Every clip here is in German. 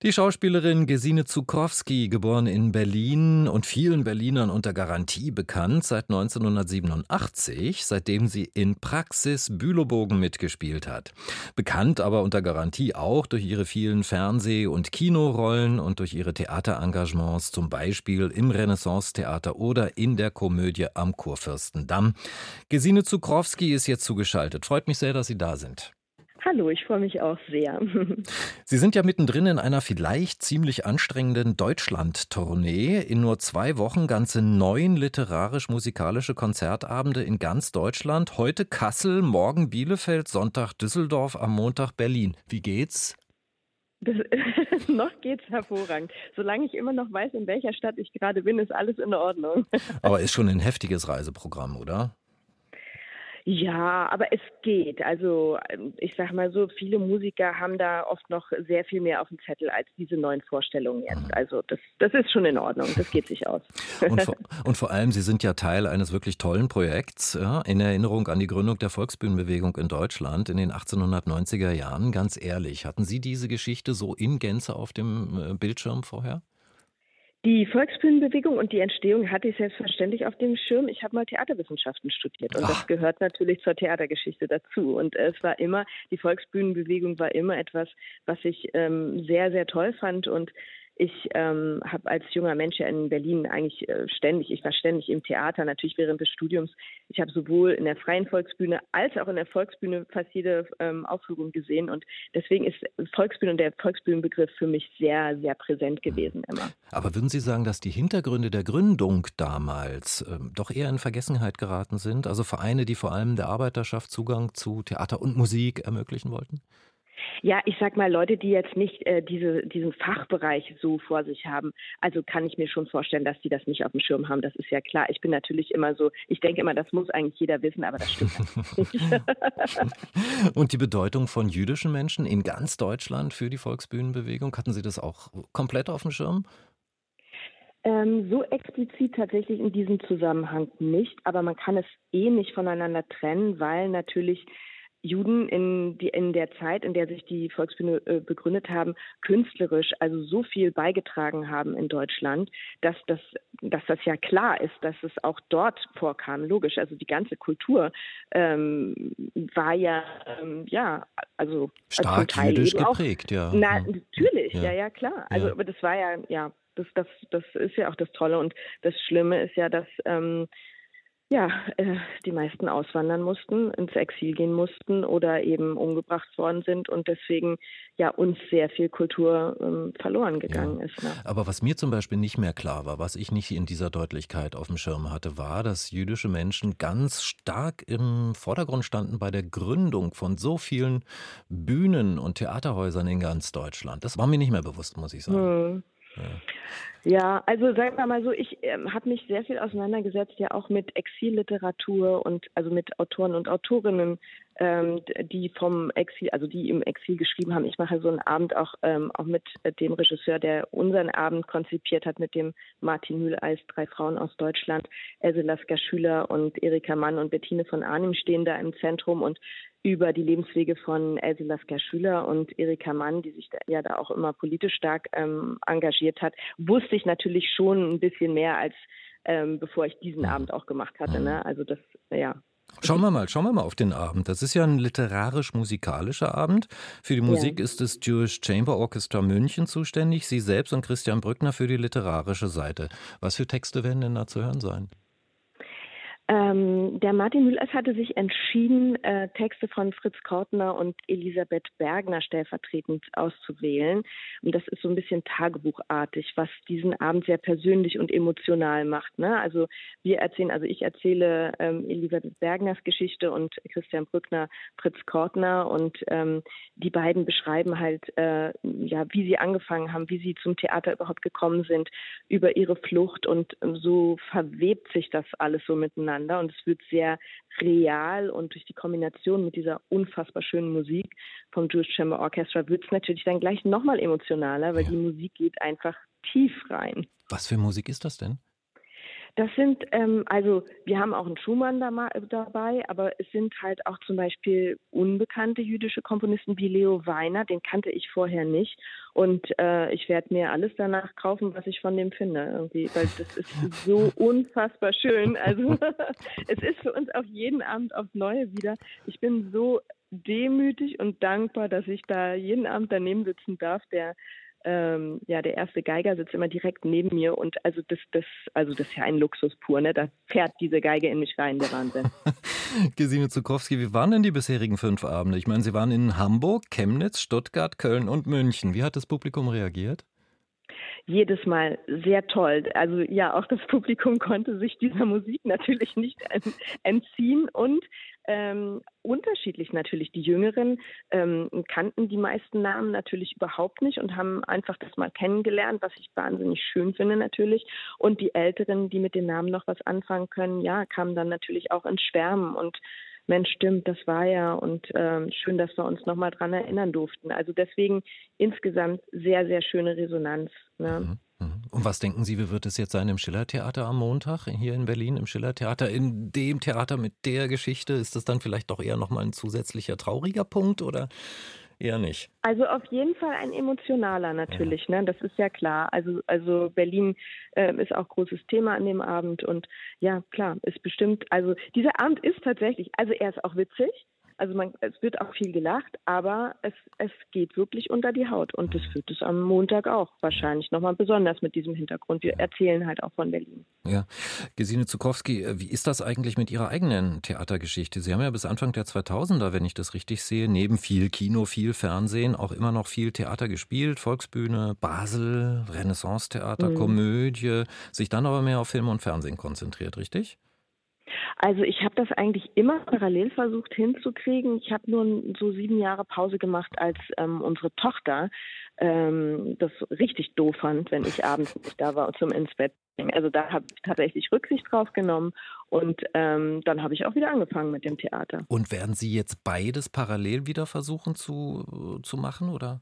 Die Schauspielerin Gesine Zuchowski, geboren in Berlin und vielen Berlinern unter Garantie bekannt seit 1987, seitdem sie in Praxis Bülow-Bogen mitgespielt hat. Bekannt aber unter Garantie auch durch ihre vielen Fernseh- und Kinorollen und durch ihre Theaterengagements, zum Beispiel im Renaissance-Theater oder in der Komödie am Kurfürstendamm. Gesine Zuchowski ist jetzt zugeschaltet. Freut mich sehr, dass Sie da sind. Hallo, ich freue mich auch sehr. Sie sind ja mittendrin in einer vielleicht ziemlich anstrengenden Deutschland-Tournee. In nur 2 Wochen ganze 9 literarisch-musikalische Konzertabende in ganz Deutschland. Heute Kassel, morgen Bielefeld, Sonntag Düsseldorf, am Montag Berlin. Wie geht's? Das, noch geht's hervorragend. Solange ich immer noch weiß, in welcher Stadt ich gerade bin, ist alles in Ordnung. Aber ist schon ein heftiges Reiseprogramm, oder? Ja, aber es geht. Also ich sag mal so, viele Musiker haben da oft noch sehr viel mehr auf dem Zettel als diese neuen Vorstellungen jetzt. Also das ist schon in Ordnung, das geht sich aus. Und vor allem, Sie sind ja Teil eines wirklich tollen Projekts, ja, in Erinnerung an die Gründung der Volksbühnenbewegung in Deutschland in den 1890er Jahren. Ganz ehrlich, hatten Sie diese Geschichte so in Gänze auf dem Bildschirm vorher? Die Volksbühnenbewegung und die Entstehung hatte ich selbstverständlich auf dem Schirm. Ich habe mal Theaterwissenschaften studiert und das Ach, gehört natürlich zur Theatergeschichte dazu. Und es war immer, die Volksbühnenbewegung war immer etwas, was ich sehr, sehr toll fand. Und ich habe als junger Mensch ja in Berlin eigentlich ich war ständig im Theater, natürlich während des Studiums. Ich habe sowohl in der Freien Volksbühne als auch in der Volksbühne fast jede Aufführung gesehen. Und deswegen ist Volksbühne und der Volksbühnenbegriff für mich sehr, sehr präsent gewesen immer. aber würden Sie sagen, dass die Hintergründe der Gründung damals doch eher in Vergessenheit geraten sind? Also Vereine, die vor allem der Arbeiterschaft Zugang zu Theater und Musik ermöglichen wollten? Ja, ich sag mal, Leute, die jetzt nicht diesen Fachbereich so vor sich haben, also kann ich mir schon vorstellen, dass die das nicht auf dem Schirm haben. Das ist ja klar. Ich bin natürlich immer so, ich denke immer, das muss eigentlich jeder wissen, aber das stimmt natürlich nicht. Und die Bedeutung von jüdischen Menschen in ganz Deutschland für die Volksbühnenbewegung, hatten Sie das auch komplett auf dem Schirm? So explizit tatsächlich in diesem Zusammenhang nicht, aber man kann es nicht voneinander trennen, weil natürlich Juden in der Zeit, in der sich die Volksbühne begründet haben, künstlerisch also so viel beigetragen haben in Deutschland, dass das ja klar ist, dass es auch dort vorkam. Logisch, also die ganze Kultur war also zum Stark Teil jüdisch eben auch. geprägt, ja. Na, Hm. natürlich, Ja, ja, klar. Also, ja. aber das war ja, das ist ja auch das Tolle und das Schlimme ist ja, dass die meisten auswandern mussten, ins Exil gehen mussten oder eben umgebracht worden sind und deswegen ja uns sehr viel Kultur verloren Ja, gegangen ist. Ne? aber was mir zum Beispiel nicht mehr klar war, was ich nicht in dieser Deutlichkeit auf dem Schirm hatte, war, dass jüdische Menschen ganz stark im Vordergrund standen bei der Gründung von so vielen Bühnen und Theaterhäusern in ganz Deutschland. Das war mir nicht mehr bewusst, muss ich sagen. Hm. Ja. Ja, also sagen wir mal so, ich habe mich sehr viel auseinandergesetzt, ja auch mit Exilliteratur und also mit Autoren und Autorinnen, die vom Exil, also die im Exil geschrieben haben. Ich mache so einen Abend auch mit dem Regisseur, der unseren Abend konzipiert hat, mit dem Martin Mühleis, 3 Frauen aus Deutschland. Else Lasker Schüler und Erika Mann und Bettine von Arnim stehen da im Zentrum und über die Lebenswege von Else Lasker Schüler und Erika Mann, die sich da auch immer politisch stark engagiert hat, wusste ich natürlich schon ein bisschen mehr als bevor ich diesen Mhm. Abend auch gemacht hatte. Mhm. Ne? Also das, ja. Schauen wir mal auf den Abend. Das ist ja ein literarisch-musikalischer Abend. Für die Ja. Musik ist das Jewish Chamber Orchestra München zuständig, Sie selbst und Christian Brückner für die literarische Seite. Was für Texte werden denn da zu hören sein? Der Martin Mühlers hatte sich entschieden, Texte von Fritz Kortner und Elisabeth Bergner stellvertretend auszuwählen. Und das ist so ein bisschen tagebuchartig, was diesen Abend sehr persönlich und emotional macht. Ne? Also ich erzähle Elisabeth Bergners Geschichte und Christian Brückner Fritz Kortner und die beiden beschreiben halt, wie sie angefangen haben, wie sie zum Theater überhaupt gekommen sind, über ihre Flucht und so verwebt sich das alles so miteinander und es wird sehr real und durch die Kombination mit dieser unfassbar schönen Musik vom Jewish Chamber Orchestra wird es natürlich dann gleich nochmal emotionaler, weil Ja. die Musik geht einfach tief rein. Was für Musik ist das denn? Das sind, also wir haben auch einen Schumann dabei, aber es sind halt auch zum Beispiel unbekannte jüdische Komponisten wie Leo Weiner, den kannte ich vorher nicht. Und ich werde mir alles danach kaufen, was ich von dem finde, irgendwie, weil das ist so unfassbar schön. Also es ist für uns auch jeden Abend aufs Neue wieder. Ich bin so demütig und dankbar, dass ich da jeden Abend daneben sitzen darf. Der erste Geiger sitzt immer direkt neben mir und also das ist ja ein Luxus pur, ne? Da fährt diese Geige in mich rein, der Wahnsinn. Gesine Zuckowski, wie waren denn die bisherigen 5 Abende? Ich meine, Sie waren in Hamburg, Chemnitz, Stuttgart, Köln und München. Wie hat das Publikum reagiert? Jedes Mal sehr toll. Also ja, auch das Publikum konnte sich dieser Musik natürlich nicht entziehen und unterschiedlich natürlich. Die Jüngeren kannten die meisten Namen natürlich überhaupt nicht und haben einfach das mal kennengelernt, was ich wahnsinnig schön finde natürlich. Und die Älteren, die mit den Namen noch was anfangen können, ja, kamen dann natürlich auch ins Schwärmen und Mensch, stimmt, das war ja und schön, dass wir uns nochmal dran erinnern durften. Also deswegen insgesamt sehr, sehr schöne Resonanz. Ne? Mhm, mhm. Und was denken Sie, wie wird es jetzt sein im Schillertheater am Montag, hier in Berlin im Schillertheater, in dem Theater mit der Geschichte? Ist das dann vielleicht doch eher nochmal ein zusätzlicher trauriger Punkt oder eher nicht? Also auf jeden Fall ein emotionaler natürlich, ne? Das ist ja klar. Also Berlin ist auch großes Thema an dem Abend und ja, klar, ist bestimmt, also dieser Abend ist tatsächlich, also er ist auch witzig, also es wird auch viel gelacht, aber es geht wirklich unter die Haut und das wird es am Montag auch wahrscheinlich nochmal besonders mit diesem Hintergrund. Wir erzählen halt auch von Berlin. Ja, Gesine Zuckowski, wie ist das eigentlich mit Ihrer eigenen Theatergeschichte? Sie haben ja bis Anfang der 2000er, wenn ich das richtig sehe, neben viel Kino, viel Fernsehen auch immer noch viel Theater gespielt, Volksbühne, Basel, Renaissance-Theater, Komödie, sich dann aber mehr auf Film und Fernsehen konzentriert, richtig? Also ich habe das eigentlich immer parallel versucht hinzukriegen. Ich habe nur so 7 Jahre Pause gemacht, als unsere Tochter das richtig doof fand, wenn ich abends nicht da war zum ins Bett bringen. Also da habe ich tatsächlich Rücksicht drauf genommen und dann habe ich auch wieder angefangen mit dem Theater. Und werden Sie jetzt beides parallel wieder versuchen zu machen, oder?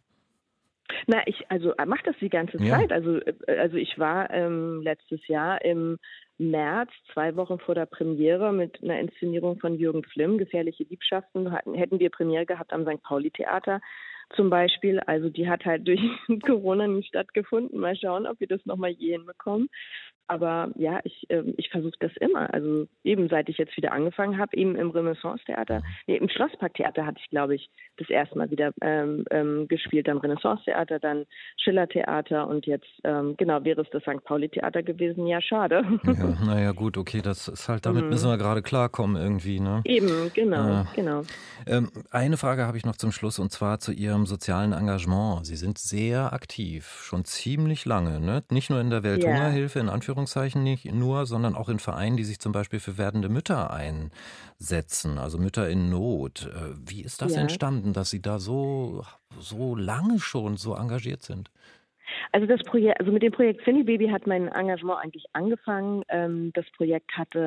Na, ich mache das die ganze Ja. Zeit. Also ich war letztes Jahr im März, 2 Wochen vor der Premiere mit einer Inszenierung von Jürgen Flimm, Gefährliche Liebschaften, hätten wir Premiere gehabt am St. Pauli-Theater zum Beispiel. Also die hat halt durch Corona nicht stattgefunden. Mal schauen, ob wir das nochmal je hinbekommen. Aber ja, ich versuche das immer. Also eben seit ich jetzt wieder angefangen habe, eben im Renaissance-Theater, im Schlossparktheater hatte ich, glaube ich, das erste Mal wieder gespielt, am Renaissance-Theater, dann Schillertheater und jetzt, genau, wäre es das St. Pauli-Theater gewesen. Ja, schade. Ja, naja gut, okay, das ist halt, damit müssen wir gerade klarkommen irgendwie, ne? Eben, genau, Äh, genau. Eine Frage habe ich noch zum Schluss und zwar zu Ihrem sozialen Engagement. Sie sind sehr aktiv, schon ziemlich lange, ne? Nicht nur in der Ja. Welthungerhilfe, in Anführungszeichen nicht nur, sondern auch in Vereinen, die sich zum Beispiel für werdende Mütter einsetzen, also Mütter in Not. Wie ist das Ja. entstanden, dass Sie da so lange schon so engagiert sind? Also mit dem Projekt Finny Baby hat mein Engagement eigentlich angefangen. Das Projekt hatte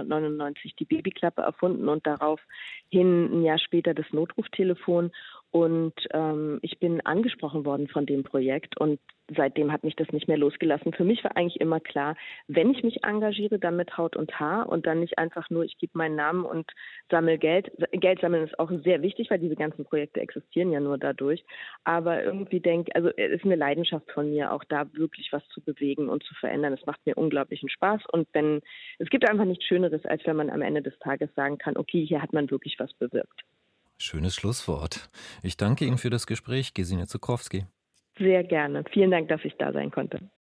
1999 die Babyklappe erfunden und daraufhin ein Jahr später das Notruftelefon. Und ich bin angesprochen worden von dem Projekt und seitdem hat mich das nicht mehr losgelassen. Für mich war eigentlich immer klar, wenn ich mich engagiere, dann mit Haut und Haar und dann nicht einfach nur, ich gebe meinen Namen und sammle Geld. Geld sammeln ist auch sehr wichtig, weil diese ganzen Projekte existieren ja nur dadurch. Aber irgendwie also es ist eine Leidenschaft von mir, auch da wirklich was zu bewegen und zu verändern. Es macht mir unglaublichen Spaß und es gibt einfach nichts Schöneres, als wenn man am Ende des Tages sagen kann, okay, hier hat man wirklich was bewirkt. Schönes Schlusswort. Ich danke Ihnen für das Gespräch, Gesine Zuckowski. Sehr gerne. Vielen Dank, dass ich da sein konnte.